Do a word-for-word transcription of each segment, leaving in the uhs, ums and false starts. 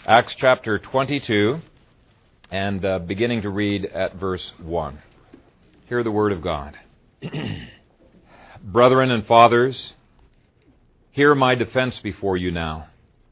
Acts chapter twenty-two, and uh, beginning to read at verse one. Hear the word of God. Brethren and fathers, hear my defense before you now.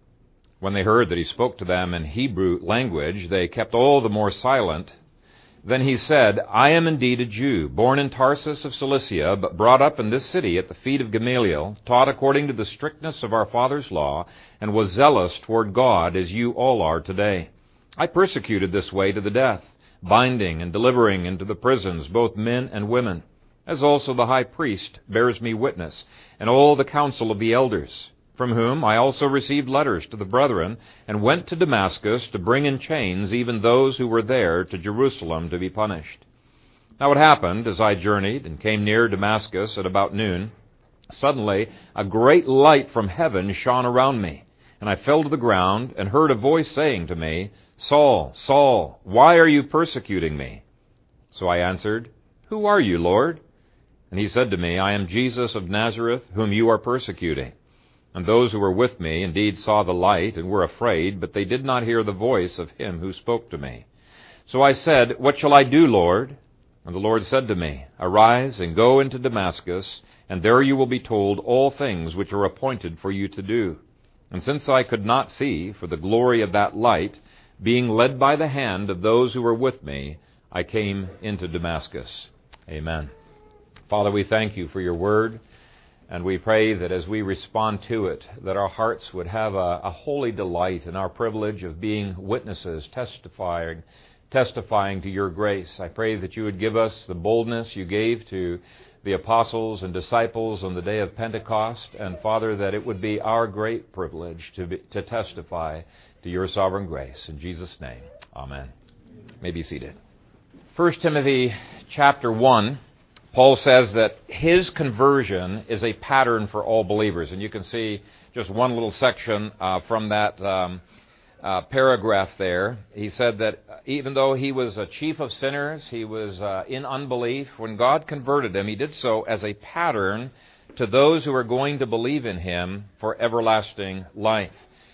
When they heard that he spoke to them in Hebrew language, they kept all the more silent. Then he said, I am indeed a Jew, born in Tarsus of Cilicia, but brought up in this city at the feet of Gamaliel, taught according to the strictness of our father's law, and was zealous toward God as you all are today. I persecuted this way to the death, binding and delivering into the prisons both men and women, as also the high priest bears me witness, and all the council of the elders, from whom I also received letters to the brethren, and went to Damascus to bring in chains even those who were there to Jerusalem to be punished. Now it happened, as I journeyed and came near Damascus at about noon, suddenly a great light from heaven shone around me, and I fell to the ground and heard a voice saying to me, Saul, Saul, why are you persecuting me? So I answered, Who are you, Lord? And he said to me, I am Jesus of Nazareth, whom you are persecuting. And those who were with me indeed saw the light and were afraid, but they did not hear the voice of him who spoke to me. So I said, What shall I do, Lord? And the Lord said to me, Arise and go into Damascus, and there you will be told all things which are appointed for you to do. And since I could not see for the glory of that light, being led by the hand of those who were with me, I came into Damascus. Amen. Father, we thank you for your word. And we pray that as we respond to it, that our hearts would have a, a holy delight in our privilege of being witnesses, testifying, testifying to your grace. I pray that you would give us the boldness you gave to the apostles and disciples on the day of Pentecost. And Father, that it would be our great privilege to, be, to testify to your sovereign grace. In Jesus' name, amen. You may be seated. First Timothy chapter one. Paul says that his conversion is a pattern for all believers. And you can see just one little section uh, from that um, uh, paragraph there. He said that even though he was a chief of sinners, he was uh, in unbelief, when God converted him, he did so as a pattern to those who are going to believe in him for everlasting life.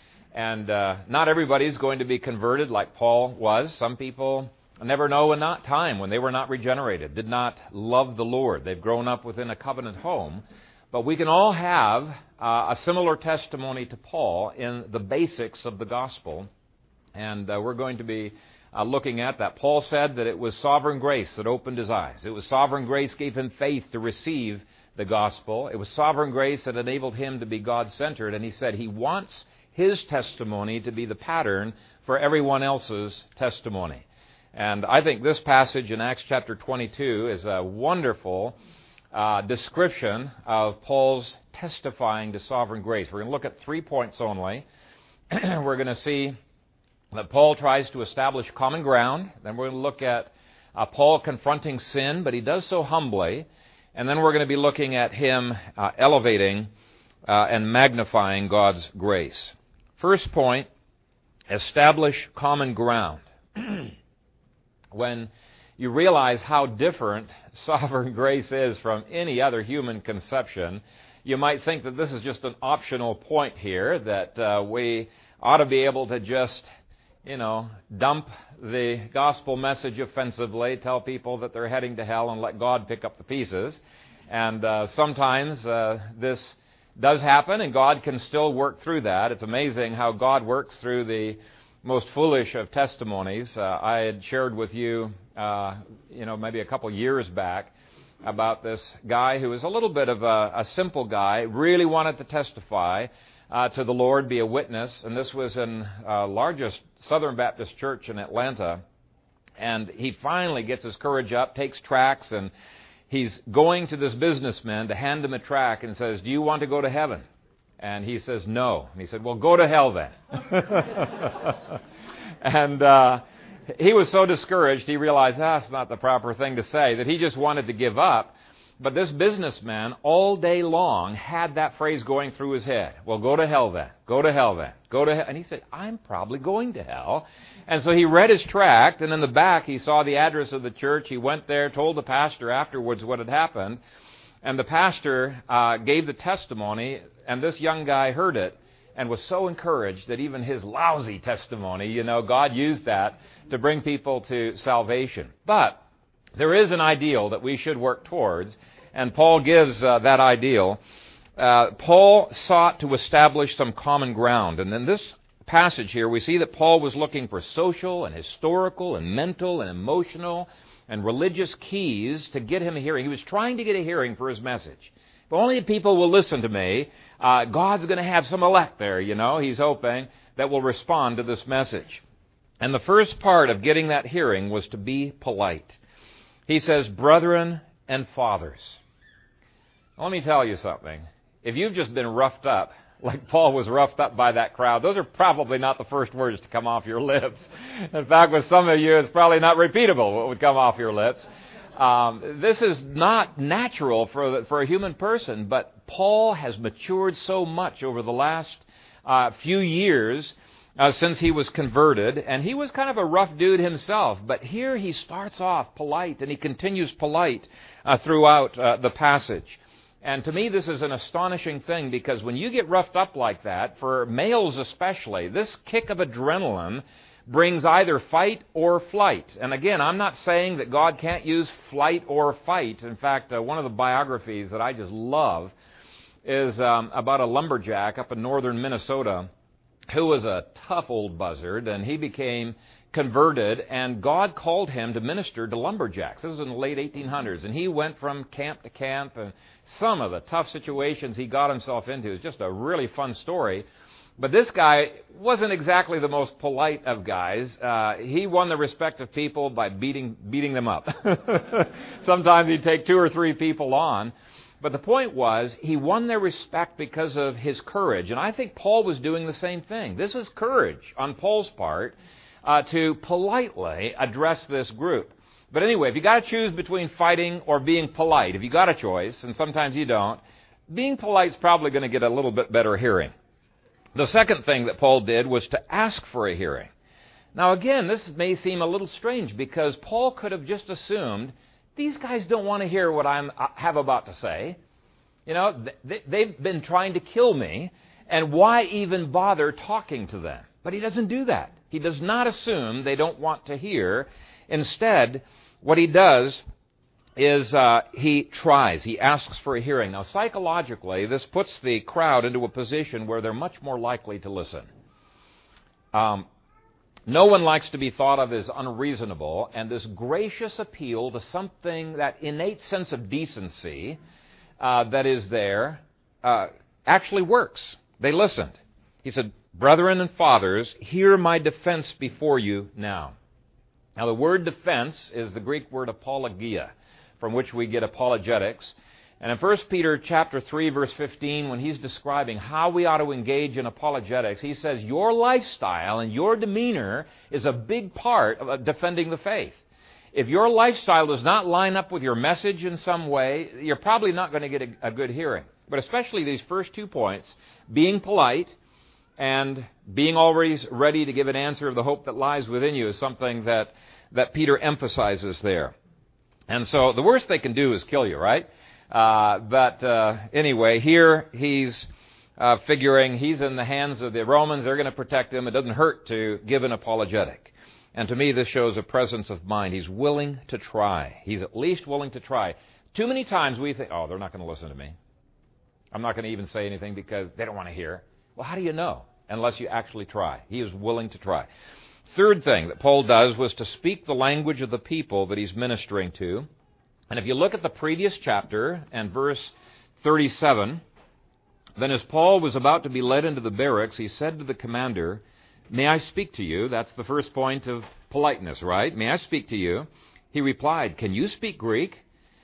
And uh, not everybody is going to be converted like Paul was. Some people never know in that time when they were not regenerated, did not love the Lord. They've grown up within a covenant home. But we can all have uh, a similar testimony to Paul in the basics of the gospel. And uh, we're going to be uh, looking at that. Paul said that it was sovereign grace that opened his eyes. It was sovereign grace gave him faith to receive the gospel. It was sovereign grace that enabled him to be God-centered. And he said he wants his testimony to be the pattern for everyone else's testimony. And I think this passage in Acts chapter twenty-two is a wonderful uh, description of Paul's testifying to sovereign grace. We're going to look at three points only. We're going to see that Paul tries to establish common ground. Then we're going to look at uh, Paul confronting sin, but he does so humbly. And then we're going to be looking at him uh, elevating uh, and magnifying God's grace. First point, establish common ground. When you realize how different sovereign grace is from any other human conception, you might think that this is just an optional point here, that uh, we ought to be able to just, you know, dump the gospel message offensively, tell people that they're heading to hell and let God pick up the pieces. And uh, sometimes uh, this does happen, and God can still work through that. It's amazing how God works through the most foolish of testimonies. Uh, I had shared with you, uh, you know, maybe a couple years back about this guy who was a little bit of a, a simple guy, really wanted to testify uh, to the Lord, be a witness, and this was in uh, largest Southern Baptist church in Atlanta. And he finally gets his courage up, takes tracts, and he's going to this businessman to hand him a tract and says, do you want to go to heaven? And he says, no. And he said, well, go to hell then. and uh, he was so discouraged, he realized that's not the proper thing to say, that he just wanted to give up. But this businessman, all day long, had that phrase going through his head. Well, go to hell then. Go to hell then. Go to hell. And he said, I'm probably going to hell. And so he read his tract, and in the back he saw the address of the church. He went there, told the pastor afterwards what had happened. And the pastor uh, gave the testimony, and this young guy heard it. and was so encouraged that even his lousy testimony, you know, God used that to bring people to salvation. But there is an ideal that we should work towards, and Paul gives uh, that ideal. Uh, Paul sought to establish some common ground, and in this passage here we see that Paul was looking for social and historical and mental and emotional and religious keys to get him a hearing. He was trying to get a hearing for his message. If only people will listen to me, uh, God's going to have some elect there, you know, he's hoping, that will respond to this message. And the first part of getting that hearing was to be polite. He says, brethren and fathers. Let me tell you something. If you've just been roughed up, like Paul was roughed up by that crowd, those are probably not the first words to come off your lips. In fact, with some of you, it's probably not repeatable what would come off your lips. Um, this is not natural for the, for a human person, but Paul has matured so much over the last uh, few years uh, since he was converted, and he was kind of a rough dude himself. But here he starts off polite, and he continues polite uh, throughout uh, the passage. And to me, this is an astonishing thing, because when you get roughed up like that, for males especially, this kick of adrenaline brings either fight or flight. And again, I'm not saying that God can't use flight or fight. In fact, uh, one of the biographies that I just love is um, about a lumberjack up in northern Minnesota who was a tough old buzzard, and he became converted, and God called him to minister to lumberjacks. This was in the late eighteen hundreds, and he went from camp to camp, and some of the tough situations he got himself into is just a really fun story. But this guy wasn't exactly the most polite of guys. Uh, he won the respect of people by beating beating them up. Sometimes he'd take two or three people on. But the point was, he won their respect because of his courage. And I think Paul was doing the same thing. This is courage on Paul's part uh, to politely address this group. But anyway, if you got to choose between fighting or being polite, if you got a choice, and sometimes you don't, being polite's probably going to get a little bit better hearing. The second thing that Paul did was to ask for a hearing. Now again, this may seem a little strange, because Paul could have just assumed, these guys don't want to hear what I have about to say. You know, they've been trying to kill me, and why even bother talking to them? But he doesn't do that. He does not assume they don't want to hear. Instead, what he does is uh, he tries. He asks for a hearing. Now, psychologically, this puts the crowd into a position where they're much more likely to listen. Um, no one likes to be thought of as unreasonable, and this gracious appeal to something, that innate sense of decency uh, that is there, uh, actually works. They listened. He said, brethren and fathers, hear my defense before you now. Now, the word defense is the Greek word apologia, from which we get apologetics. And in First Peter chapter three, verse fifteen, when he's describing how we ought to engage in apologetics, he says, your lifestyle and your demeanor is a big part of defending the faith. If your lifestyle does not line up with your message in some way, you're probably not going to get a, a good hearing. But especially these first two points, being polite and being always ready to give an answer of the hope that lies within you, is something that, that Peter emphasizes there. And so the worst they can do is kill you, right? Uh, but uh, anyway, here he's uh, figuring he's in the hands of the Romans. They're going to protect him. It doesn't hurt to give an apologetic. And to me, this shows a presence of mind. He's willing to try. He's at least willing to try. Too many times we think, oh, they're not going to listen to me. I'm not going to even say anything because they don't want to hear. Well, how do you know? Unless you actually try. He is willing to try. Third thing that Paul does was to speak the language of the people that he's ministering to. And if you look at the previous chapter and verse thirty-seven, then as Paul was about to be led into the barracks, he said to the commander, may I speak to you? That's the first point of politeness, right? May I speak to you? He replied, can you speak Greek?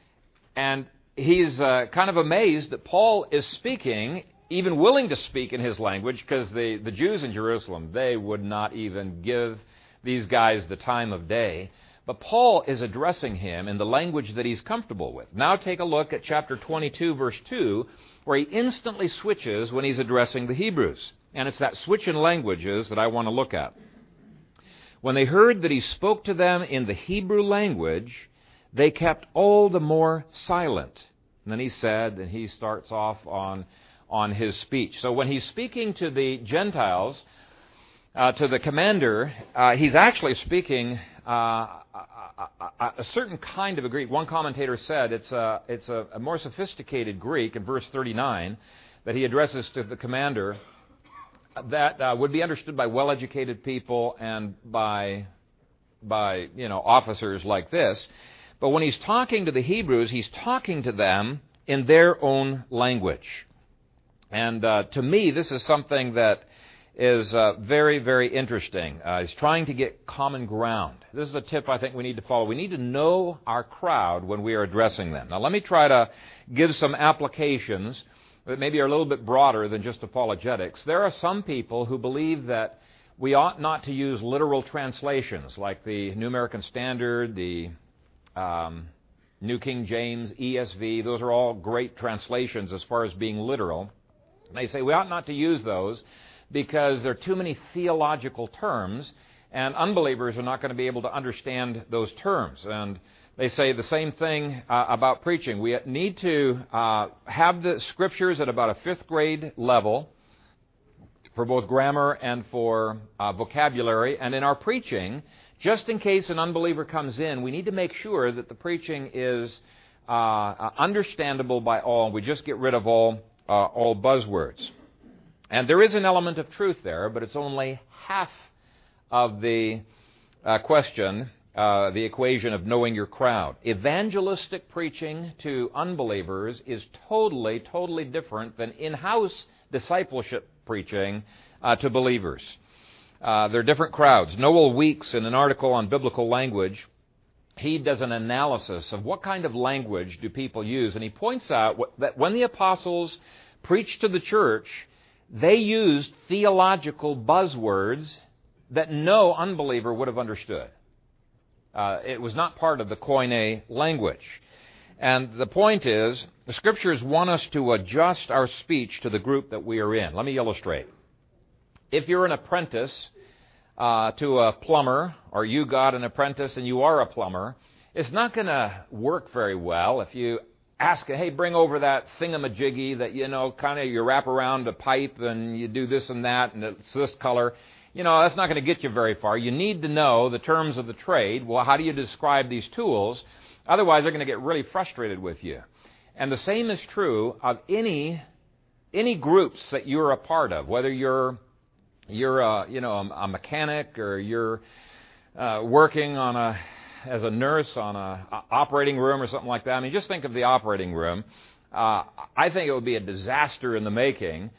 And he's uh, kind of amazed that Paul is speaking, even willing to speak in his language, because the, the Jews in Jerusalem, they would not even give these guys the time of day. But Paul is addressing him in the language that he's comfortable with. Now take a look at chapter twenty-two, verse two, where he instantly switches when he's addressing the Hebrews. And it's that switch in languages that I want to look at. When they heard that he spoke to them in the Hebrew language, they kept all the more silent. And then he said, and he starts off on on his speech. So when he's speaking to the Gentiles, uh, to the commander, uh, he's actually speaking uh, a, a, a certain kind of a Greek. One commentator said it's a, it's a, a more sophisticated Greek in verse thirty-nine that he addresses to the commander that uh, would be understood by well-educated people and by, by you know, officers like this. But when he's talking to the Hebrews, he's talking to them in their own language. And uh, to me, this is something that is uh, very, very interesting. Uh, he's trying to get common ground. This is a tip I think we need to follow. We need to know our crowd when we are addressing them. Now, let me try to give some applications that maybe are a little bit broader than just apologetics. There are some people who believe that we ought not to use literal translations like the New American Standard, the um, New King James, E S V. Those are all great translations as far as being literal. And they say we ought not to use those because there are too many theological terms, and unbelievers are not going to be able to understand those terms. And they say the same thing uh, about preaching. We need to uh, have the Scriptures at about a fifth grade level for both grammar and for uh, vocabulary. And in our preaching, just in case an unbeliever comes in, we need to make sure that the preaching is uh, understandable by all. We just get rid of all uh, all buzzwords. And there is an element of truth there, but it's only half of the uh, question. Uh, the equation of knowing your crowd. Evangelistic preaching to unbelievers is totally, totally different than in-house discipleship preaching uh, to believers. Uh, they're different crowds. Noel Weeks, in an article on biblical language, he does an analysis of what kind of language do people use, and he points out what, that when the apostles preached to the church, they used theological buzzwords that no unbeliever would have understood. Uh, it was not part of the Koine language. And the point is, the Scriptures want us to adjust our speech to the group that we are in. Let me illustrate. If you're an apprentice uh, to a plumber, or you got an apprentice and you are a plumber, it's not going to work very well if you ask, hey, bring over that thingamajiggy that, you know, kind of you wrap around a pipe and you do this and that and it's this color. You know, that's not going to get you very far. You need to know the terms of the trade. Well, how do you describe these tools? Otherwise, they're going to get really frustrated with you. And the same is true of any any groups that you're a part of, whether you're you're a, you know a, a mechanic or you're uh, working on a as a nurse on a, a operating room or something like that. I mean, just think of the operating room. Uh, I think it would be a disaster in the making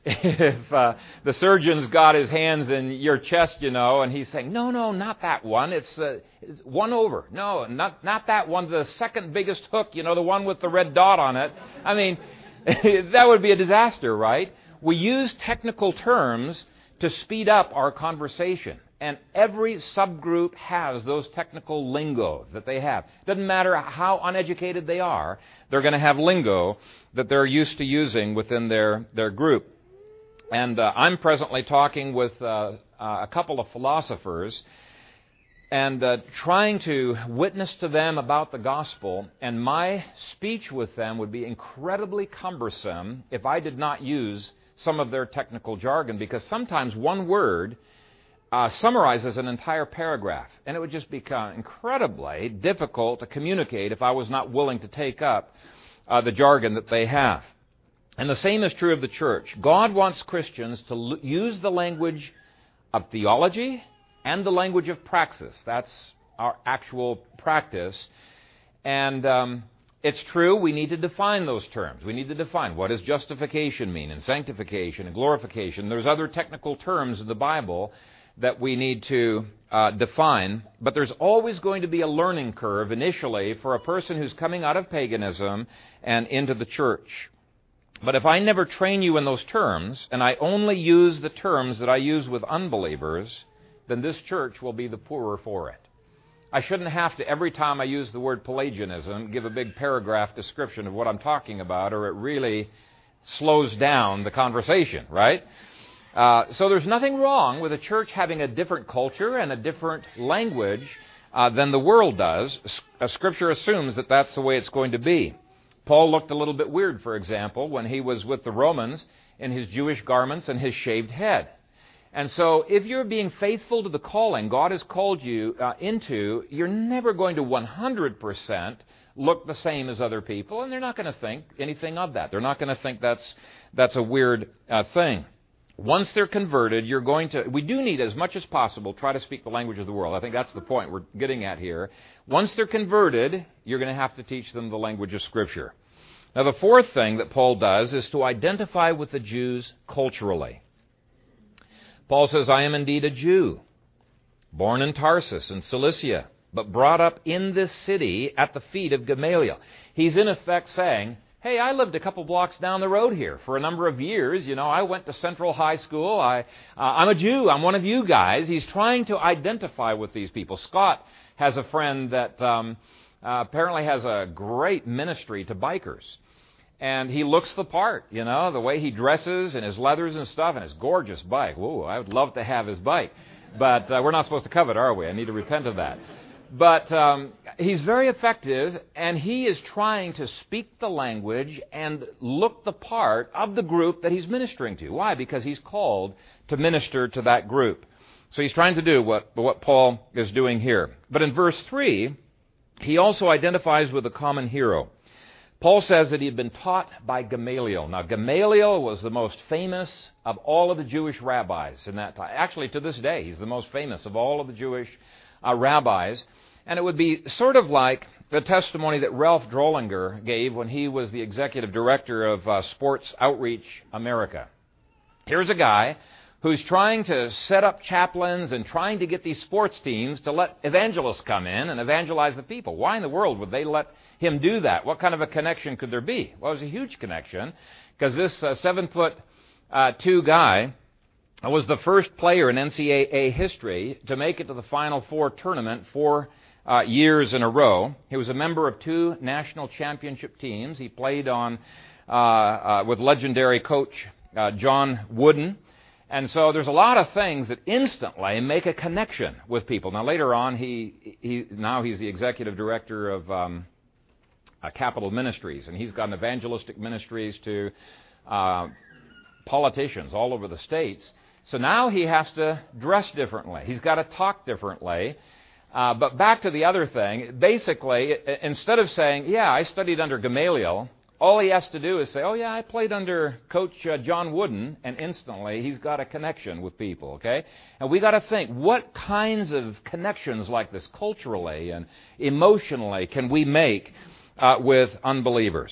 if uh, the surgeon's got his hands in your chest, you know, and he's saying, no, no, not that one. It's, uh, it's one over. No, not not that one. The second biggest hook, you know, the one with the red dot on it. I mean, that would be a disaster, right? We use technical terms to speed up our conversation. And every subgroup has those technical lingo that they have. Doesn't matter how uneducated they are, they're going to have lingo that they're used to using within their, their group. And uh, I'm presently talking with uh, uh, a couple of philosophers and uh, trying to witness to them about the gospel. And my speech with them would be incredibly cumbersome if I did not use some of their technical jargon, because sometimes one word uh, summarizes an entire paragraph. And it would just become incredibly difficult to communicate if I was not willing to take up uh, the jargon that they have. And the same is true of the church. God wants Christians to l- use the language of theology and the language of praxis. That's our actual practice. And um, it's true, we need to define those terms. We need to define what does justification mean, and sanctification, and glorification. There's other technical terms in the Bible that we need to uh, define. But there's always going to be a learning curve initially for a person who's coming out of paganism and into the church. But if I never train you in those terms, and I only use the terms that I use with unbelievers, then this church will be the poorer for it. I shouldn't have to, every time I use the word Pelagianism, give a big paragraph description of what I'm talking about, or it really slows down the conversation, right? Uh, so there's nothing wrong with a church having a different culture and a different language uh, than the world does. S- Scripture assumes that that's the way it's going to be. Paul looked a little bit weird, for example, when he was with the Romans in his Jewish garments and his shaved head. And so if you're being faithful to the calling God has called you uh, into, you're never going to one hundred percent look the same as other people, and they're not going to think anything of that. They're not going to think that's that's a weird uh, thing. Once they're converted, you're going to, we do need as much as possible try to speak the language of the world. I think that's the point we're getting at here. Once they're converted, you're going to have to teach them the language of Scripture. Now, the fourth thing that Paul does is to identify with the Jews culturally. Paul says, I am indeed a Jew, born in Tarsus in Cilicia, but brought up in this city at the feet of Gamaliel. He's in effect saying, hey, I lived a couple blocks down the road here for a number of years. You know, I went to Central High School. I, uh, I'm a Jew. I'm one of you guys. He's trying to identify with these people. Scott has a friend that um, uh, apparently has a great ministry to bikers. And he looks the part, you know, the way he dresses and his leathers and stuff and his gorgeous bike. Whoa, I would love to have his bike. But uh, we're not supposed to covet, are we? I need to repent of that. But um, he's very effective, and he is trying to speak the language and look the part of the group that he's ministering to. Why? Because he's called to minister to that group. So he's trying to do what, what Paul is doing here. But in verse three, he also identifies with a common hero. Paul says that he had been taught by Gamaliel. Now, Gamaliel was the most famous of all of the Jewish rabbis in that time. Actually, to this day, he's the most famous of all of the Jewish uh, rabbis. And it would be sort of like the testimony that Ralph Drollinger gave when he was the executive director of uh, Sports Outreach America. Here's a guy who's trying to set up chaplains and trying to get these sports teams to let evangelists come in and evangelize the people. Why in the world would they let him do that? What kind of a connection could there be? Well, it was a huge connection, because this uh, seven-foot uh, two guy was the first player in N C double A history to make it to the Final Four tournament four uh, years in a row. He was a member of two national championship teams. He played on uh, uh, with legendary coach uh, John Wooden. And so there's a lot of things that instantly make a connection with people. Now, later on, he, he now he's the executive director of um, uh, Capital Ministries, and he's got an evangelistic ministries to uh, politicians all over the states. So now he has to dress differently. He's got to talk differently. Uh, but back to the other thing, basically, instead of saying, yeah, I studied under Gamaliel, all he has to do is say, oh, yeah, I played under Coach uh, John Wooden, and instantly he's got a connection with people, okay? And we got to think, what kinds of connections like this culturally and emotionally can we make uh, with unbelievers?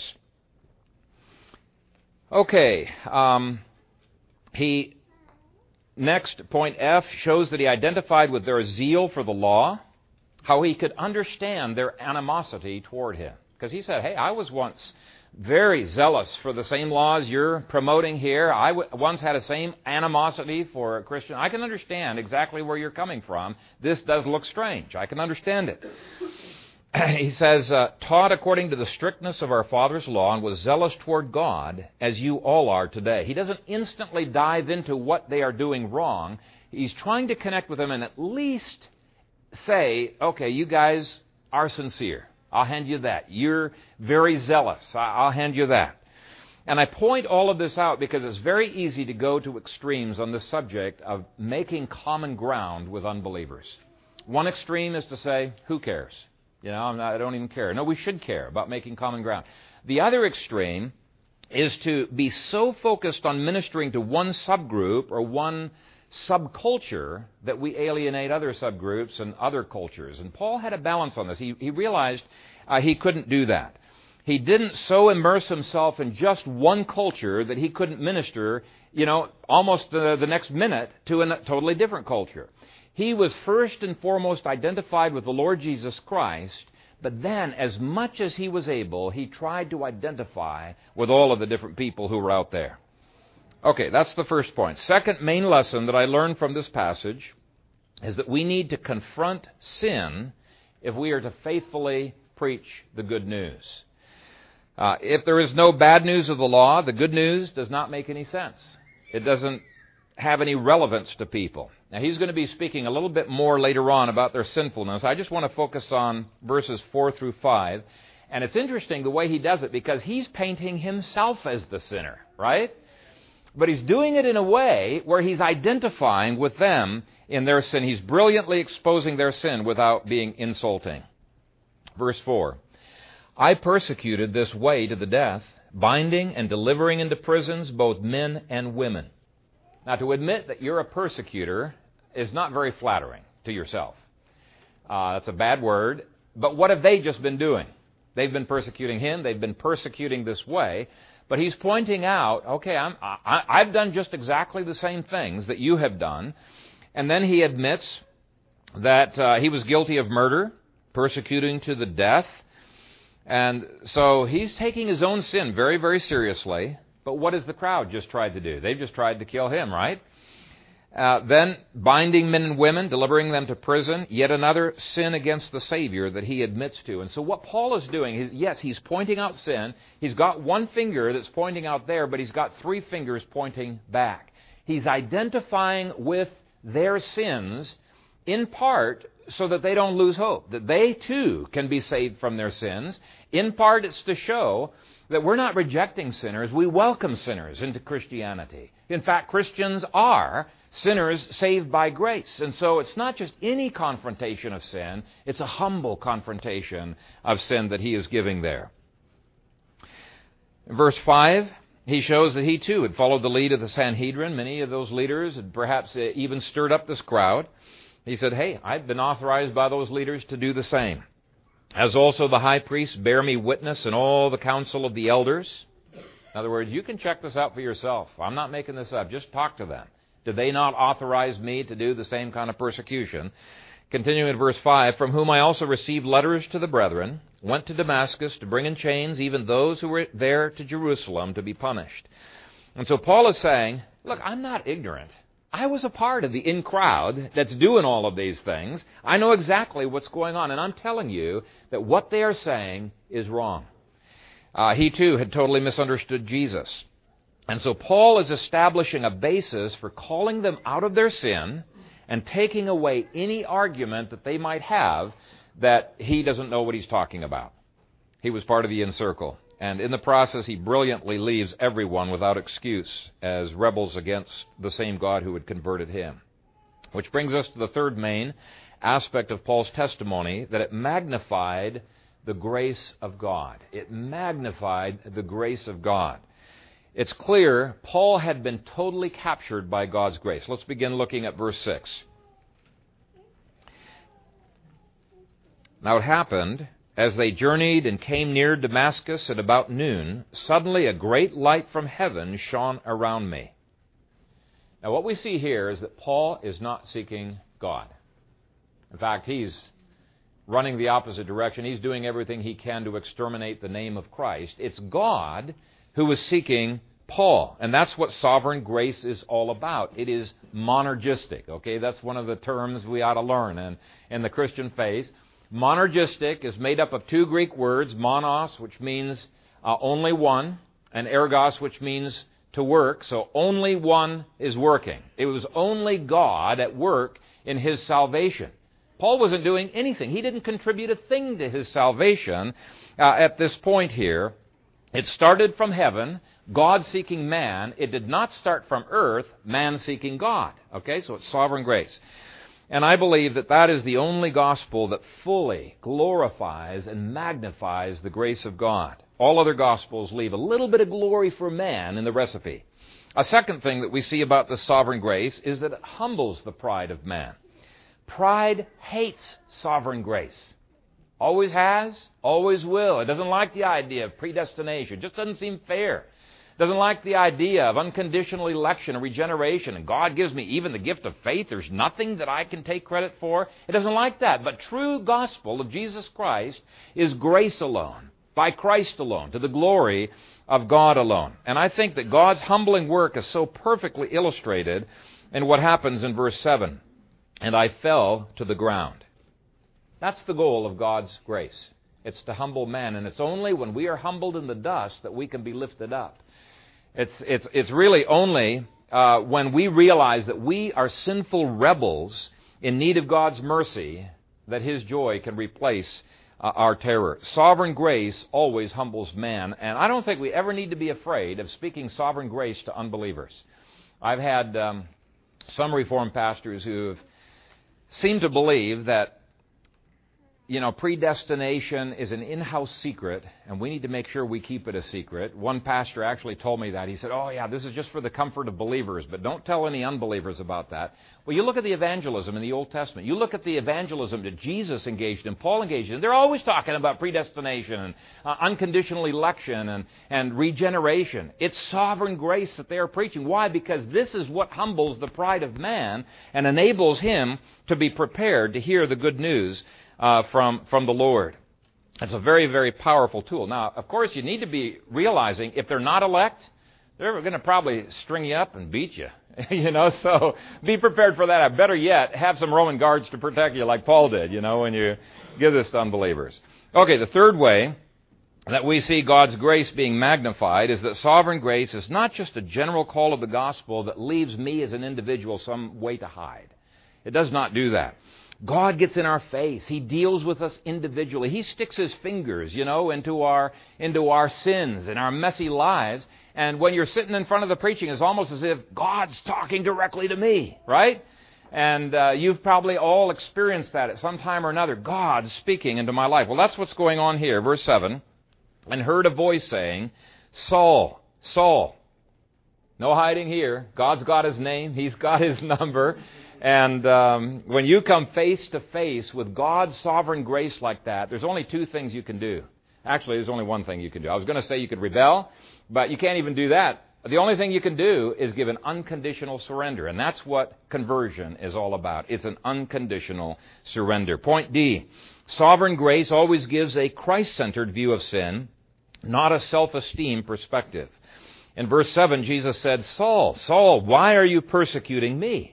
Okay, um, he, next, point F, shows that he identified with their zeal for the law, how he could understand their animosity toward him. Because he said, hey, I was once very zealous for the same laws you're promoting here. I w- once had a same animosity for a Christian. I can understand exactly where you're coming from. This does look strange. I can understand it. He says, uh, taught according to the strictness of our father's law and was zealous toward God as you all are today. He doesn't instantly dive into what they are doing wrong. He's trying to connect with them and at least say, okay, you guys are sincere. I'll hand you that. You're very zealous. I'll hand you that. And I point all of this out because it's very easy to go to extremes on the subject of making common ground with unbelievers. One extreme is to say, who cares? You know, I'm not, I don't even care. No, we should care about making common ground. The other extreme is to be so focused on ministering to one subgroup or one subculture that we alienate other subgroups and other cultures. And Paul had a balance on this. He, he realized uh, he couldn't do that. He didn't so immerse himself in just one culture that he couldn't minister, you know, almost uh, the next minute to a totally different culture. He was first and foremost identified with the Lord Jesus Christ, but then, as much as he was able, he tried to identify with all of the different people who were out there. Okay, that's the first point. Second main lesson that I learned from this passage is that we need to confront sin if we are to faithfully preach the good news. Uh, if there is no bad news of the law, the good news does not make any sense. It doesn't have any relevance to people. Now, he's going to be speaking a little bit more later on about their sinfulness. I just want to focus on verses four through five. And it's interesting the way he does it because he's painting himself as the sinner, right? But he's doing it in a way where he's identifying with them in their sin. He's brilliantly exposing their sin without being insulting. Verse four, I persecuted this way to the death, binding and delivering into prisons both men and women. Now, to admit that you're a persecutor is not very flattering to yourself. Uh, that's a bad word. But what have they just been doing? They've been persecuting him. They've been persecuting this way. But he's pointing out, okay, I'm, I, I've done just exactly the same things that you have done. And then he admits that uh, he was guilty of murder, persecuting to the death. And so he's taking his own sin very, very seriously. But what has the crowd just tried to do? They've just tried to kill him, right? Uh, then binding men and women, delivering them to prison, yet another sin against the Savior that he admits to. And so what Paul is doing is, yes, he's pointing out sin. He's got one finger that's pointing out there, but he's got three fingers pointing back. He's identifying with their sins in part so that they don't lose hope, that they too can be saved from their sins. In part, it's to show that we're not rejecting sinners. We welcome sinners into Christianity. In fact, Christians are sinners saved by grace. And so it's not just any confrontation of sin, it's a humble confrontation of sin that he is giving there. In verse five, he shows that he too had followed the lead of the Sanhedrin. Many of those leaders had perhaps even stirred up this crowd. He said, hey, I've been authorized by those leaders to do the same. As also the high priest bear me witness and all the council of the elders. In other words, you can check this out for yourself. I'm not making this up. Just talk to them. Did they not authorize me to do the same kind of persecution? Continuing in verse five, from whom I also received letters to the brethren, went to Damascus to bring in chains even those who were there to Jerusalem to be punished. And so Paul is saying, look, I'm not ignorant. I was a part of the in crowd that's doing all of these things. I know exactly what's going on, and I'm telling you that what they are saying is wrong. Uh, he too had totally misunderstood Jesus. And so Paul is establishing a basis for calling them out of their sin and taking away any argument that they might have that he doesn't know what he's talking about. He was part of the inner circle. And in the process, he brilliantly leaves everyone without excuse as rebels against the same God who had converted him. Which brings us to the third main aspect of Paul's testimony, that it magnified the grace of God. It magnified the grace of God. It's clear Paul had been totally captured by God's grace. Let's begin looking at verse six. Now it happened, as they journeyed and came near Damascus at about noon, suddenly a great light from heaven shone around me. Now what we see here is that Paul is not seeking God. In fact, he's running the opposite direction. He's doing everything he can to exterminate the name of Christ. It's God who was seeking Paul. And that's what sovereign grace is all about. It is monergistic. Okay, that's one of the terms we ought to learn in, in the Christian faith. Monergistic is made up of two Greek words, monos, which means uh, only one, and ergos, which means to work. So only one is working. It was only God at work in his salvation. Paul wasn't doing anything. He didn't contribute a thing to his salvation uh, at this point here. It started from heaven, God seeking man. It did not start from earth, man seeking God. Okay, so it's sovereign grace. And I believe that that is the only gospel that fully glorifies and magnifies the grace of God. All other gospels leave a little bit of glory for man in the recipe. A second thing that we see about this sovereign grace is that it humbles the pride of man. Pride hates sovereign grace. Always has, always will. It doesn't like the idea of predestination. It just doesn't seem fair. It doesn't like the idea of unconditional election and regeneration, and God gives me even the gift of faith. There's nothing that I can take credit for. It doesn't like that. But true gospel of Jesus Christ is grace alone, by Christ alone, to the glory of God alone. And I think that God's humbling work is so perfectly illustrated in what happens in verse seven. And I fell to the ground. That's the goal of God's grace. It's to humble man, and it's only when we are humbled in the dust that we can be lifted up. It's it's it's really only uh, when we realize that we are sinful rebels in need of God's mercy that His joy can replace uh, our terror. Sovereign grace always humbles man, and I don't think we ever need to be afraid of speaking sovereign grace to unbelievers. I've had um, some Reformed pastors who have seemed to believe that, you know, predestination is an in-house secret, and we need to make sure we keep it a secret. One pastor actually told me that. He said, oh, yeah, this is just for the comfort of believers, but don't tell any unbelievers about that. Well, you look at the evangelism in the Old Testament. You look at the evangelism that Jesus engaged in, Paul engaged in. They're always talking about predestination and uh, unconditional election and, and regeneration. It's sovereign grace that they are preaching. Why? Because this is what humbles the pride of man and enables him to be prepared to hear the good news Uh, from, from the Lord. It's a very, very powerful tool. Now, of course, you need to be realizing if they're not elect, they're going to probably string you up and beat you. you know, so be prepared for that. Better yet, have some Roman guards to protect you like Paul did, you know, when you give this to unbelievers. Okay, the third way that we see God's grace being magnified is that sovereign grace is not just a general call of the gospel that leaves me as an individual some way to hide. It does not do that. God gets in our face. He deals with us individually. He sticks His fingers, you know, into our into our sins and our messy lives. And when you're sitting in front of the preaching, it's almost as if God's talking directly to me, right? And uh, you've probably all experienced that at some time or another. God's speaking into my life. Well, that's what's going on here. Verse seven, and heard a voice saying, Saul, Saul. No hiding here. God's got His name. He's got His number. And um, when you come face to face with God's sovereign grace like that, there's only two things you can do. Actually, there's only one thing you can do. I was going to say you could rebel, but you can't even do that. The only thing you can do is give an unconditional surrender, and that's what conversion is all about. It's an unconditional surrender. Point D, sovereign grace always gives a Christ-centered view of sin, not a self-esteem perspective. In verse seven, Jesus said, Saul, Saul, why are you persecuting me?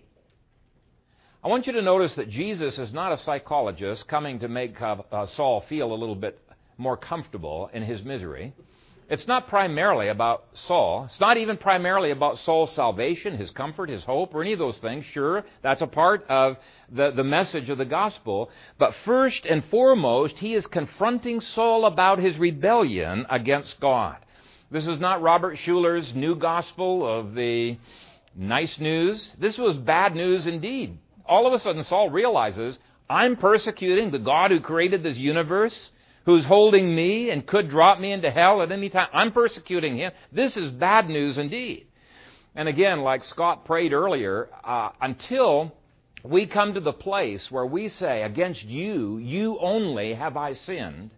I want you to notice that Jesus is not a psychologist coming to make uh, uh, Saul feel a little bit more comfortable in his misery. It's not primarily about Saul. It's not even primarily about Saul's salvation, his comfort, his hope, or any of those things. Sure, that's a part of the, the message of the gospel. But first and foremost, he is confronting Saul about his rebellion against God. This is not Robert Schuller's new gospel of the nice news. This was bad news indeed. All of a sudden, Saul realizes, I'm persecuting the God who created this universe, who's holding me and could drop me into hell at any time. I'm persecuting Him. This is bad news indeed. And again, like Scott prayed earlier, uh, until we come to the place where we say, against you, you only have I sinned,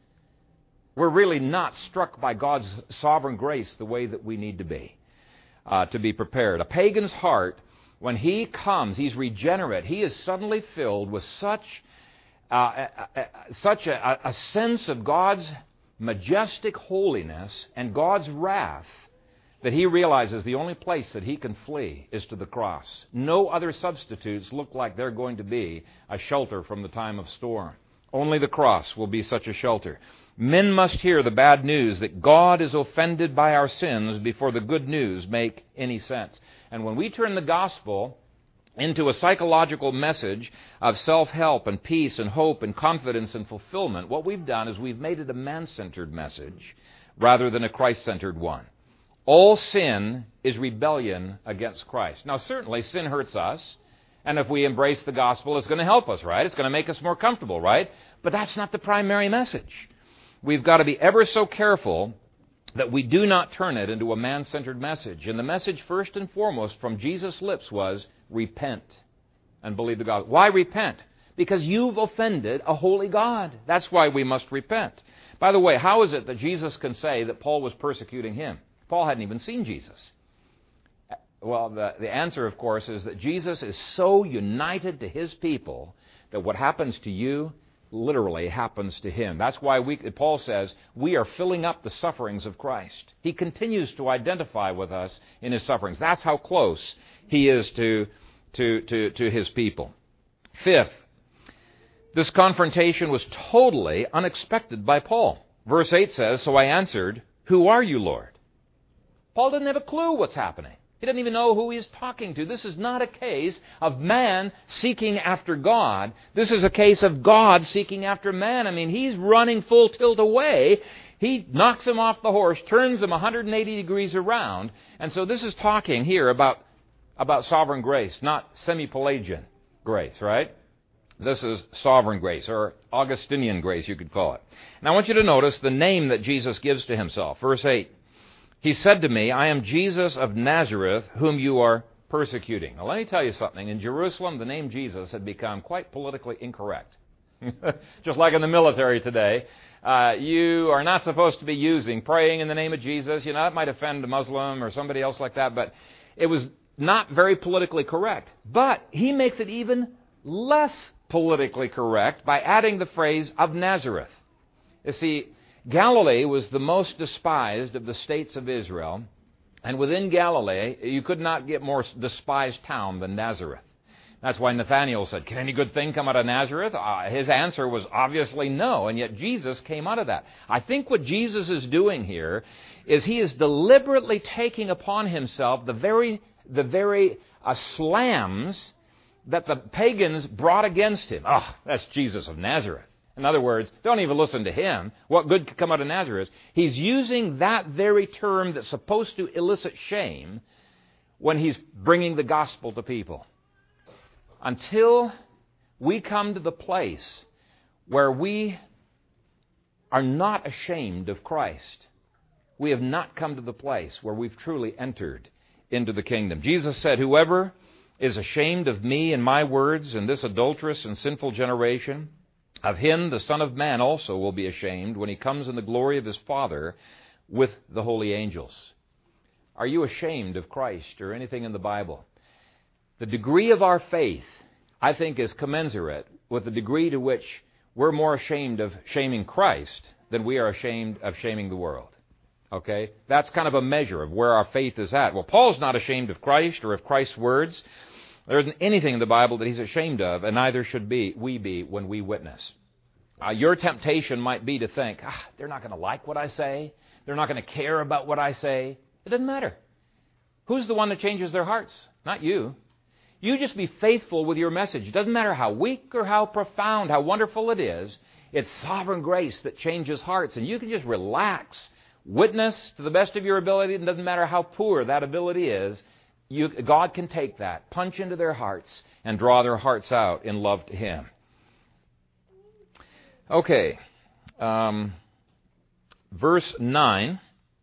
we're really not struck by God's sovereign grace the way that we need to be, uh, to be prepared. A pagan's heart, when he comes, he's regenerate. He is suddenly filled with such, uh, a, a, such a, a sense of God's majestic holiness and God's wrath that he realizes the only place that he can flee is to the cross. No other substitutes look like they're going to be a shelter from the time of storm. Only the cross will be such a shelter. Men must hear the bad news that God is offended by our sins before the good news make any sense. And when we turn the gospel into a psychological message of self-help and peace and hope and confidence and fulfillment, what we've done is we've made it a man-centered message rather than a Christ-centered one. All sin is rebellion against Christ. Now, certainly sin hurts us, and if we embrace the gospel, it's going to help us, right? It's going to make us more comfortable, right? But that's not the primary message. We've got to be ever so careful that we do not turn it into a man-centered message. And the message, first and foremost, from Jesus' lips was, repent and believe the gospel. Why repent? Because you've offended a holy God. That's why we must repent. By the way, how is it that Jesus can say that Paul was persecuting him? Paul hadn't even seen Jesus. Well, the, the answer, of course, is that Jesus is so united to His people that what happens to you literally happens to Him. That's why we, Paul says, we are filling up the sufferings of Christ. He continues to identify with us in His sufferings. That's how close He is to, to, to, to His people. Fifth, this confrontation was totally unexpected by Paul. Verse eight says, so I answered, who are you, Lord? Paul didn't have a clue what's happening. He doesn't even know who he's talking to. This is not a case of man seeking after God. This is a case of God seeking after man. I mean, he's running full tilt away. He knocks him off the horse, turns him one hundred eighty degrees around. And so this is talking here about, about sovereign grace, not semi-Pelagian grace, right? This is sovereign grace, or Augustinian grace, you could call it. Now I want you to notice the name that Jesus gives to himself. Verse eight. He said to me, I am Jesus of Nazareth, whom you are persecuting. Now let me tell you something. In Jerusalem, the name Jesus had become quite politically incorrect. Just like in the military today. Uh, you are not supposed to be using praying in the name of Jesus. You know, that might offend a Muslim or somebody else like that, but it was not very politically correct. But he makes it even less politically correct by adding the phrase of Nazareth. You see, Galilee was the most despised of the states of Israel, and within Galilee, you could not get more despised town than Nazareth. That's why Nathanael said, can any good thing come out of Nazareth? Uh, his answer was obviously no, and yet Jesus came out of that. I think what Jesus is doing here is he is deliberately taking upon himself the very, the very uh, slams that the pagans brought against him. Oh, that's Jesus of Nazareth. In other words, don't even listen to him. What good could come out of Nazareth? He's using that very term that's supposed to elicit shame when he's bringing the gospel to people. Until we come to the place where we are not ashamed of Christ, we have not come to the place where we've truly entered into the kingdom. Jesus said, whoever is ashamed of me and my words in this adulterous and sinful generation, of him the Son of Man also will be ashamed when he comes in the glory of his Father with the holy angels. Are you ashamed of Christ or anything in the Bible? The degree of our faith, I think, is commensurate with the degree to which we're more ashamed of shaming Christ than we are ashamed of shaming the world. Okay? That's kind of a measure of where our faith is at. Well, Paul's not ashamed of Christ or of Christ's words. There isn't anything in the Bible that he's ashamed of, and neither should be we be when we witness. Uh, your temptation might be to think, ah, they're not going to like what I say. They're not going to care about what I say. It doesn't matter. Who's the one that changes their hearts? Not you. You just be faithful with your message. It doesn't matter how weak or how profound, how wonderful it is. It's sovereign grace that changes hearts, and you can just relax, witness to the best of your ability. It doesn't matter how poor that ability is. You, God can take that, punch into their hearts, and draw their hearts out in love to Him. Okay. Um, verse nine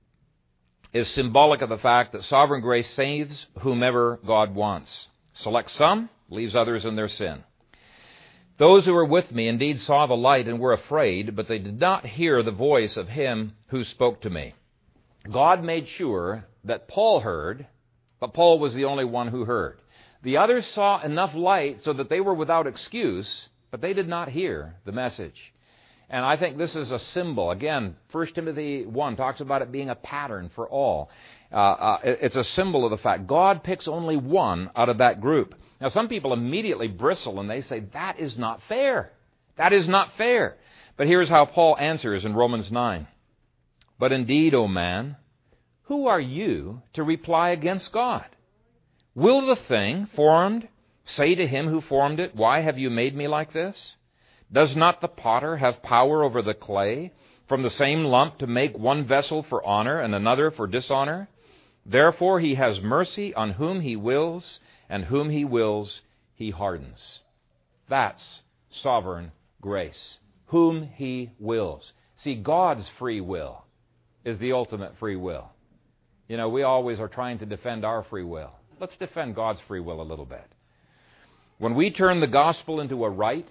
is symbolic of the fact that sovereign grace saves whomever God wants. Selects some, leaves others in their sin. Those who were with me indeed saw the light and were afraid, but they did not hear the voice of him who spoke to me. God made sure that Paul heard, but Paul was the only one who heard. The others saw enough light so that they were without excuse, but they did not hear the message. And I think this is a symbol. Again, First Timothy one talks about it being a pattern for all. Uh, uh, it's a symbol of the fact God picks only one out of that group. Now, some people immediately bristle and they say, that is not fair. That is not fair. But here's how Paul answers in Romans nine. But indeed, O man, who are you to reply against God? Will the thing formed say to him who formed it, why have you made me like this? Does not the potter have power over the clay, from the same lump to make one vessel for honor and another for dishonor? Therefore he has mercy on whom he wills, and whom he wills he hardens. That's sovereign grace. Whom he wills. See, God's free will is the ultimate free will. You know, we always are trying to defend our free will. Let's defend God's free will a little bit. When we turn the gospel into a right,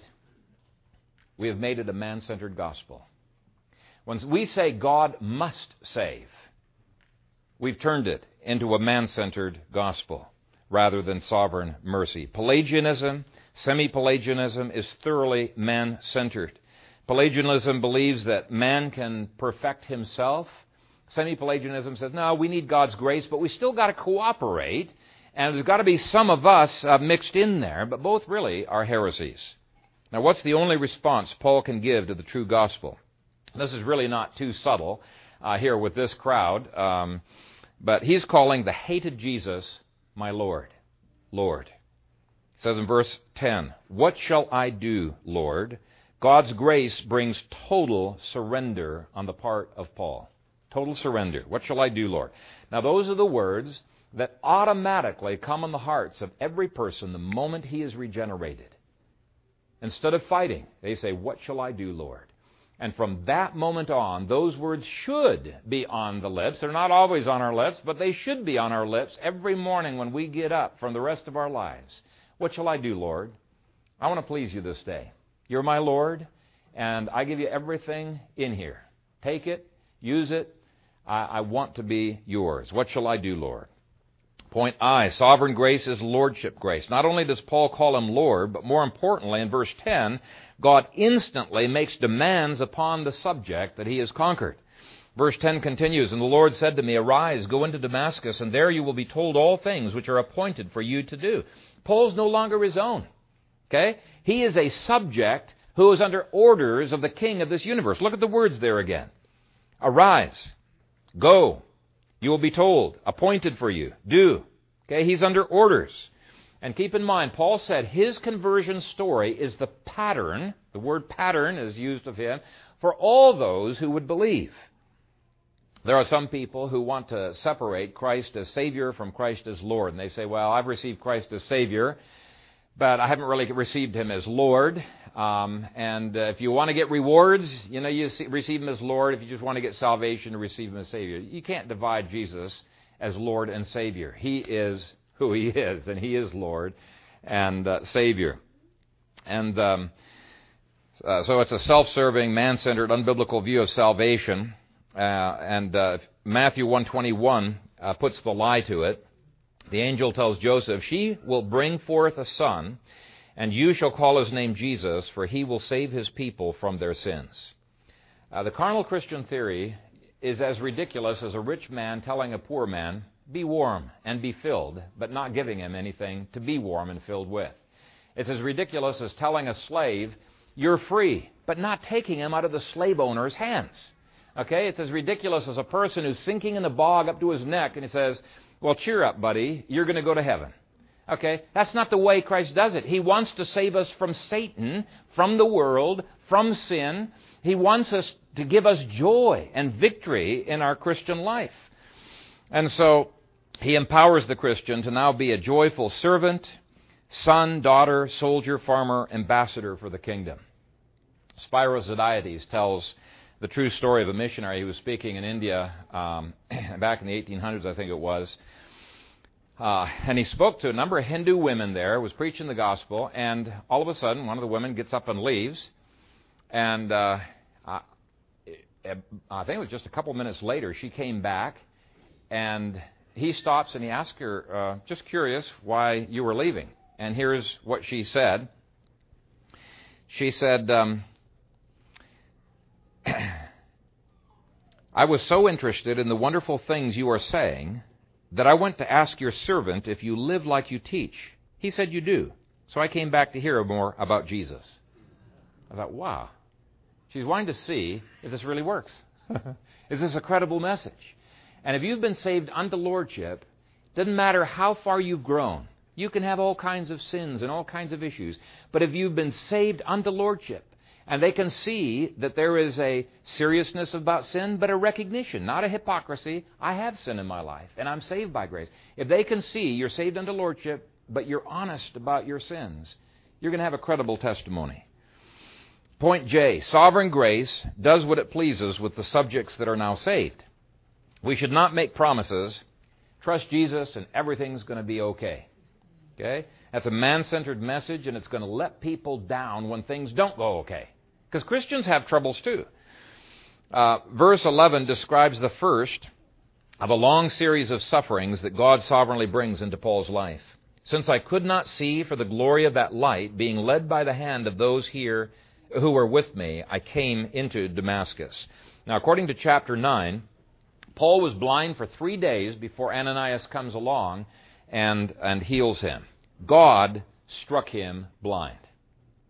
we have made it a man-centered gospel. When we say God must save, we've turned it into a man-centered gospel rather than sovereign mercy. Pelagianism, semi-Pelagianism is thoroughly man-centered. Pelagianism believes that man can perfect himself. Semi-Pelagianism says, no, we need God's grace, but we still got to cooperate, and there's got to be some of us uh, mixed in there, but both really are heresies. Now, what's the only response Paul can give to the true gospel? This is really not too subtle uh, here with this crowd. Um, But he's calling the hated Jesus my Lord. Lord. It says in verse ten, what shall I do, Lord? God's grace brings total surrender on the part of Paul. Total surrender. What shall I do, Lord? Now those are the words that automatically come in the hearts of every person the moment he is regenerated. Instead of fighting, they say, what shall I do, Lord? And from that moment on, those words should be on the lips. They're not always on our lips, but they should be on our lips every morning when we get up from the rest of our lives. What shall I do, Lord? I want to please you this day. You're my Lord, and I give you everything in here. Take it, use it. I, I want to be yours. What shall I do, Lord? Point I, sovereign grace is lordship grace. Not only does Paul call him Lord, but more importantly, in verse ten, God instantly makes demands upon the subject that he has conquered. Verse ten continues, and the Lord said to me, arise, go into Damascus, and there you will be told all things which are appointed for you to do. Paul's no longer his own. Okay? He is a subject who is under orders of the king of this universe. Look at the words there again. Arise, go, you will be told, appointed for you, do. Okay? He's under orders. And keep in mind, Paul said his conversion story is the pattern, the word pattern is used of him, for all those who would believe. There are some people who want to separate Christ as Savior from Christ as Lord. And they say, well, I've received Christ as Savior, but I haven't really received Him as Lord. Um, and uh, if you want to get rewards, you know, you see, receive Him as Lord. If you just want to get salvation, receive Him as Savior. You can't divide Jesus as Lord and Savior. He is who He is, and He is Lord and uh, Savior. And um, uh, so it's a self-serving, man-centered, unbiblical view of salvation. Uh, and uh, Matthew one twenty-one uh, puts the lie to it. The angel tells Joseph, she will bring forth a son, and you shall call his name Jesus, for he will save his people from their sins. Uh, the carnal Christian theory is as ridiculous as a rich man telling a poor man, be warm and be filled, but not giving him anything to be warm and filled with. It's as ridiculous as telling a slave, you're free, but not taking him out of the slave owner's hands. Okay, it's as ridiculous as a person who's sinking in the bog up to his neck and he says, well, cheer up, buddy, you're going to go to heaven. Okay, that's not the way Christ does it. He wants to save us from Satan, from the world, from sin. He wants us to give us joy and victory in our Christian life. And so He empowers the Christian to now be a joyful servant, son, daughter, soldier, farmer, ambassador for the kingdom. Spiros Zodhiates tells the true story of a missionary who was speaking in India um, back in the eighteen hundreds, I think it was. Uh, and he spoke to a number of Hindu women there, was preaching the gospel, and all of a sudden one of the women gets up and leaves. And uh, I, I think it was just a couple minutes later, she came back, and he stops and he asks her, uh, just curious why you were leaving. And here's what she said. She said, um, I was so interested in the wonderful things you are saying that I went to ask your servant if you live like you teach. He said you do. So I came back to hear more about Jesus. I thought, wow. She's wanting to see if this really works. Is this a credible message? And if you've been saved unto lordship, it doesn't matter how far you've grown. You can have all kinds of sins and all kinds of issues. But if you've been saved unto lordship, and they can see that there is a seriousness about sin, but a recognition, not a hypocrisy. I have sin in my life, and I'm saved by grace. If they can see you're saved unto lordship, but you're honest about your sins, you're going to have a credible testimony. Point J, sovereign grace does what it pleases with the subjects that are now saved. We should not make promises, trust Jesus and everything's going to be okay. Okay? That's a man-centered message, and it's going to let people down when things don't go okay. Because Christians have troubles too. Uh, verse eleven describes the first of a long series of sufferings that God sovereignly brings into Paul's life. Since I could not see for the glory of that light, being led by the hand of those here who were with me, I came into Damascus. Now, according to chapter nine, Paul was blind for three days before Ananias comes along and, and heals him. God struck him blind.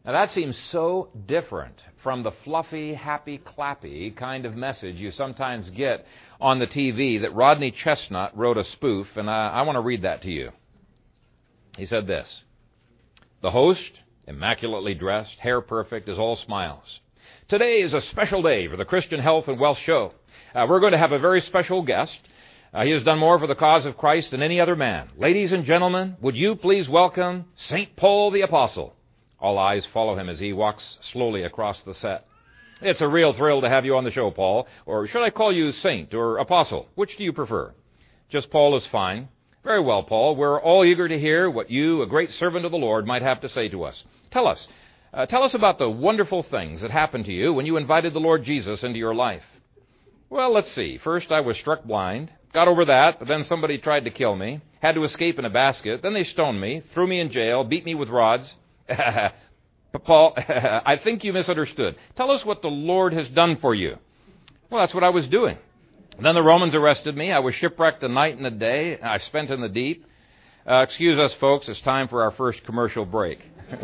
Now that seems so different from the fluffy, happy, clappy kind of message you sometimes get on the T V that Rodney Chestnut wrote a spoof, and I, I want to read that to you. He said this: "The host, immaculately dressed, hair perfect, is all smiles. Today is a special day for the Christian Health and Wealth Show. Uh, we're going to have a very special guest. Uh, he has done more for the cause of Christ than any other man. Ladies and gentlemen, would you please welcome Saint Paul the Apostle." All eyes follow him as he walks slowly across the set. "It's a real thrill to have you on the show, Paul. Or should I call you Saint or Apostle? Which do you prefer?" "Just Paul is fine." "Very well, Paul. We're all eager to hear what you, a great servant of the Lord, might have to say to us. Tell us. Uh, tell us about the wonderful things that happened to you when you invited the Lord Jesus into your life." "Well, let's see. First, I was struck blind. Got over that, but then somebody tried to kill me. Had to escape in a basket. Then they stoned me, threw me in jail, beat me with rods." "Paul, I think you misunderstood. Tell us what the Lord has done for you." "Well, that's what I was doing. Then the Romans arrested me. I was shipwrecked a night and a day I spent in the deep." Uh, excuse us, folks. It's time for our first commercial break.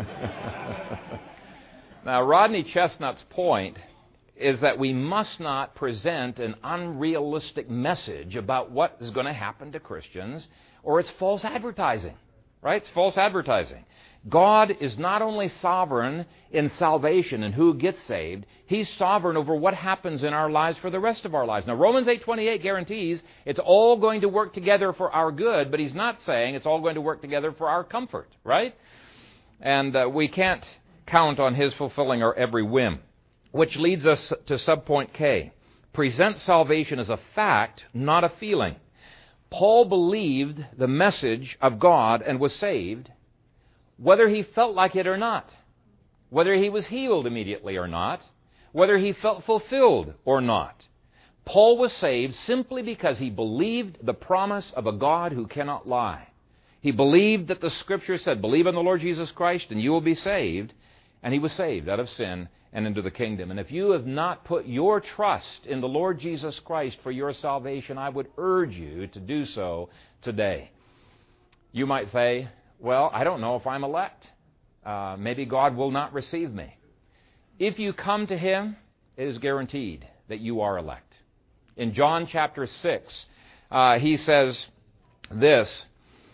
Now, Rodney Chestnut's point is that we must not present an unrealistic message about what is going to happen to Christians, or it's false advertising, right? It's false advertising. God is not only sovereign in salvation and who gets saved, He's sovereign over what happens in our lives for the rest of our lives. Now, Romans eight twenty-eight guarantees it's all going to work together for our good, but He's not saying it's all going to work together for our comfort, right? And uh, we can't count on His fulfilling our every whim. Which leads us to subpoint K. Present salvation as a fact, not a feeling. Paul believed the message of God and was saved, whether he felt like it or not, whether he was healed immediately or not, whether he felt fulfilled or not. Paul was saved simply because he believed the promise of a God who cannot lie. He believed that the Scripture said, "Believe in the Lord Jesus Christ and you will be saved." And he was saved out of sin and into the kingdom. And if you have not put your trust in the Lord Jesus Christ for your salvation, I would urge you to do so today. You might say, "Well, I don't know if I'm elect. Uh, maybe God will not receive me." If you come to Him, it is guaranteed that you are elect. In John chapter six, uh, He says this: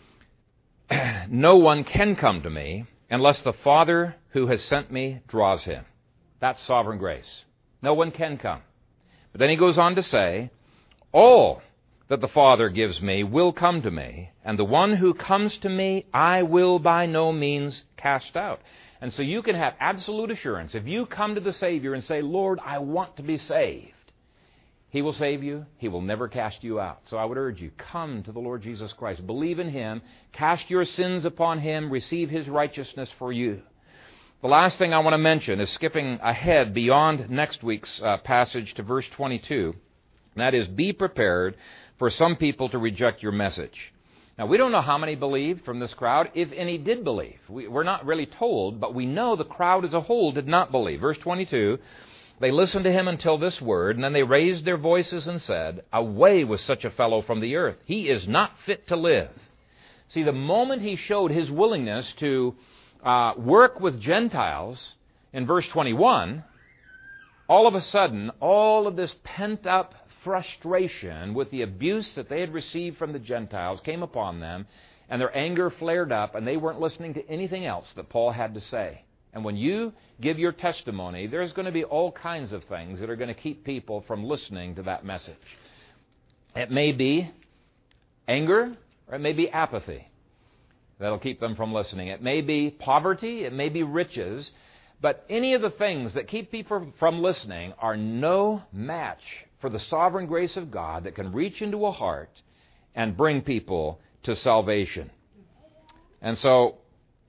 "No one can come to me unless the Father who has sent me draws him." That's sovereign grace. No one can come. But then He goes on to say, "All that the Father gives me will come to me, and the one who comes to me I will by no means cast out." And so you can have absolute assurance. If you come to the Savior and say, "Lord, I want to be saved," He will save you. He will never cast you out. So I would urge you, come to the Lord Jesus Christ. Believe in Him. Cast your sins upon Him. Receive His righteousness for you. The last thing I want to mention is skipping ahead beyond next week's uh, passage to verse twenty-two. And that is, be prepared for some people to reject your message. Now, we don't know how many believed from this crowd, if any did believe. We, we're not really told, but we know the crowd as a whole did not believe. Verse twenty-two, "They listened to him until this word, and then they raised their voices and said, 'Away with such a fellow from the earth. He is not fit to live.'" See, the moment he showed his willingness to uh, work with Gentiles, in verse twenty-one, all of a sudden, all of this pent-up frustration with the abuse that they had received from the Gentiles came upon them, and their anger flared up, and they weren't listening to anything else that Paul had to say. And when you give your testimony, there's going to be all kinds of things that are going to keep people from listening to that message. It may be anger, or it may be apathy that'll keep them from listening. It may be poverty, it may be riches, but any of the things that keep people from listening are no match for the sovereign grace of God that can reach into a heart and bring people to salvation. And so,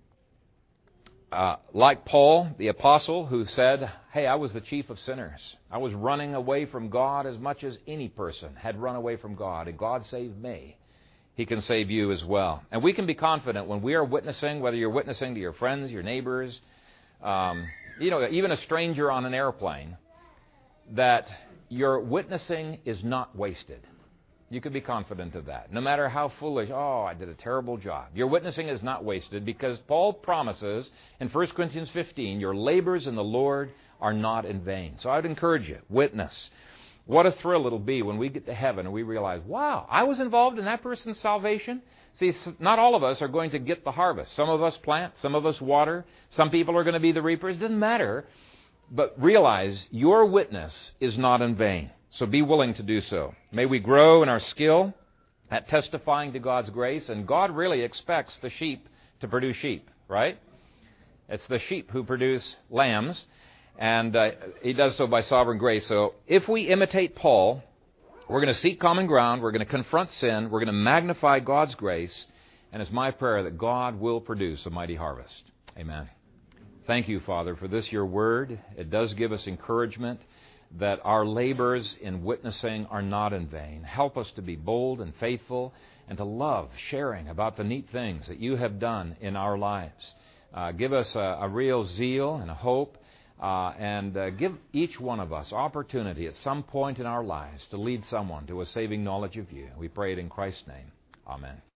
uh, like Paul, the apostle, who said, "Hey, I was the chief of sinners. I was running away from God as much as any person had run away from God, and God saved me." He can save you as well. And we can be confident when we are witnessing, whether you're witnessing to your friends, your neighbors, um, you know, even a stranger on an airplane, that your witnessing is not wasted. You could be confident of that. No matter how foolish, oh, I did a terrible job. Your witnessing is not wasted because Paul promises in First Corinthians fifteen, your labors in the Lord are not in vain. So I would encourage you, witness. What a thrill it'll be when we get to heaven and we realize, wow, I was involved in that person's salvation. See, not all of us are going to get the harvest. Some of us plant, some of us water, some people are going to be the reapers. It doesn't matter. But realize your witness is not in vain. So be willing to do so. May we grow in our skill at testifying to God's grace. And God really expects the sheep to produce sheep, right? It's the sheep who produce lambs. And uh, He does so by sovereign grace. So if we imitate Paul, we're going to seek common ground. We're going to confront sin. We're going to magnify God's grace. And it's my prayer that God will produce a mighty harvest. Amen. Thank you, Father, for this, your word. It does give us encouragement that our labors in witnessing are not in vain. Help us to be bold and faithful and to love sharing about the neat things that you have done in our lives. Uh, give us a, a real zeal and a hope, uh, and uh, give each one of us opportunity at some point in our lives to lead someone to a saving knowledge of you. We pray it in Christ's name. Amen.